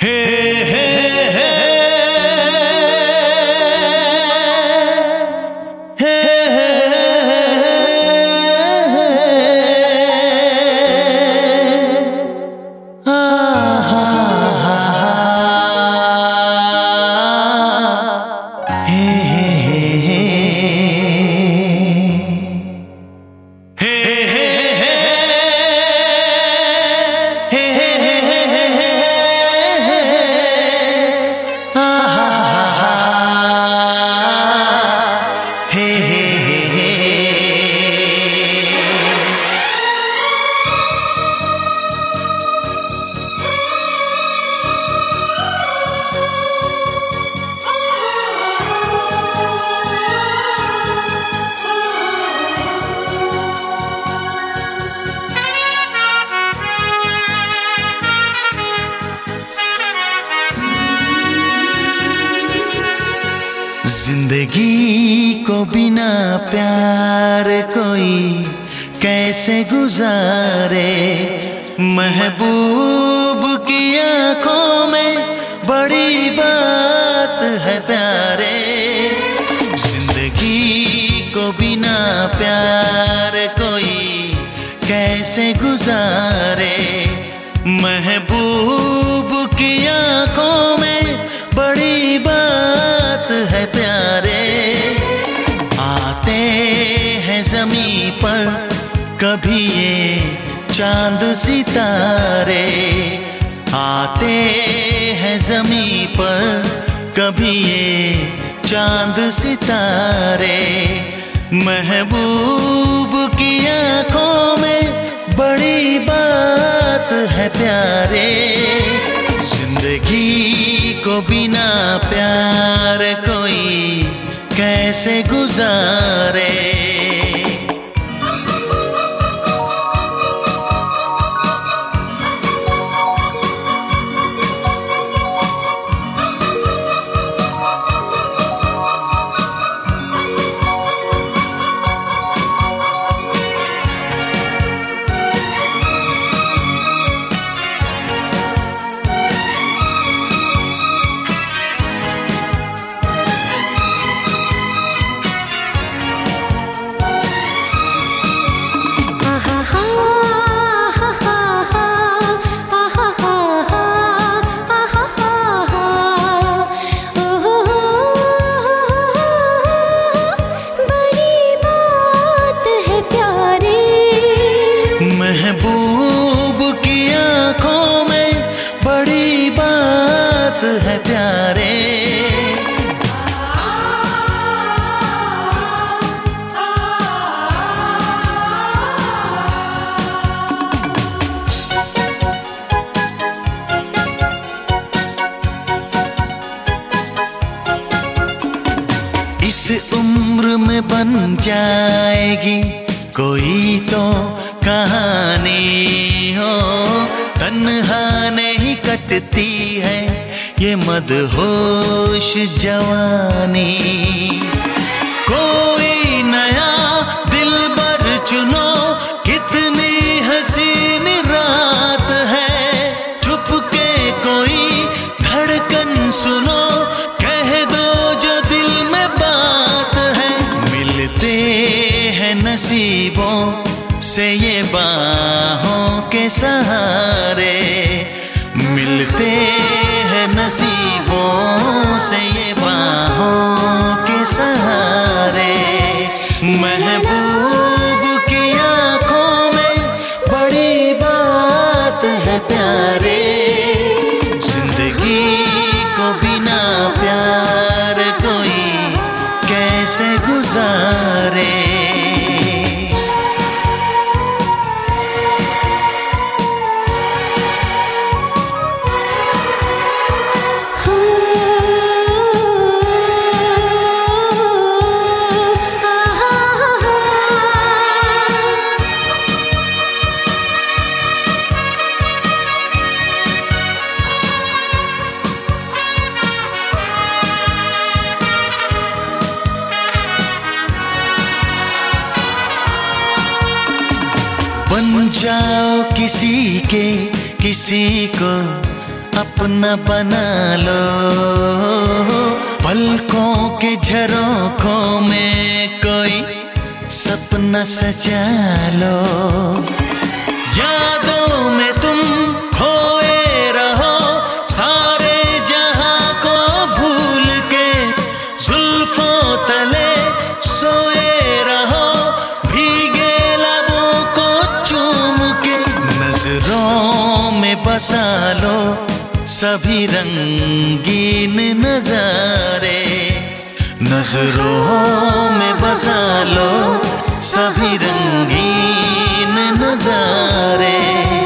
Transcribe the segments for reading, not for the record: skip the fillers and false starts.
हे हे हे हे जिंदगी को बिना प्यार कोई कैसे गुजारे। महबूब की आंखों में बड़ी बात है प्यारे। जिंदगी को बिना प्यार कोई कैसे गुजारे। महबूब की आंखों में बड़ी बात है प्यारे। आते हैं ज़मीं पर कभी ये चांद सितारे। आते हैं ज़मीं पर कभी ये चांद सितारे। महबूब की आंखों में बड़ी बात है प्यारे। जिंदगी को बिना प्यार कोई कैसे गुजारे। महबूब की आंखों में बड़ी बात है प्यारे। इस उम्र में बन जाएगी कोई तो कहानी हो। तन्हा नहीं कटती है ये मदहोश जवानी। कोई नया दिलबर चुनो, कितनी हसीन रात है। चुपके कोई धड़कन सुनो, कह दो जो दिल में बात है। मिलते हैं नसीबों से ये बाहों के सहारे। मिलते हैं नसीबों से ये बाहों के सहारे। महबूब की आंखों में बड़ी बात है प्यारे। जिंदगी को बिना प्यार कोई कैसे गुजारे। बन जाओ किसी के, किसी को अपना बना लो, पलकों के झरोखों में कोई सपना सजा लो। यादों में तुम खोए रहो, सारे जहां को भूल के, जुल्फों तले सोए रहो, भीगे लबों को चूम के। नजरों में बसा लो सभी रंगीन नजारे, नजरों में बसा लो सभी रंगीन नजारे।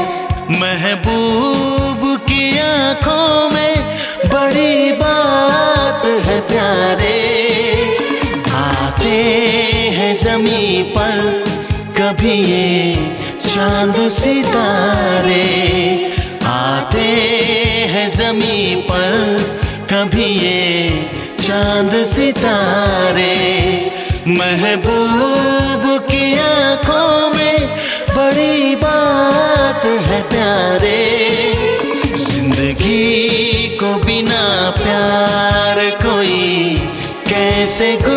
महबूब की आंखों में बड़ी बात है प्यारे, आते हैं ज़मीं पर कभी ये चांद सितारे, आते हैं ज़मीं पर कभी ये चांद सितारे। महबूब की आंखों में बड़ी बात है प्यारे, जिंदगी को बिना प्यार कोई कैसे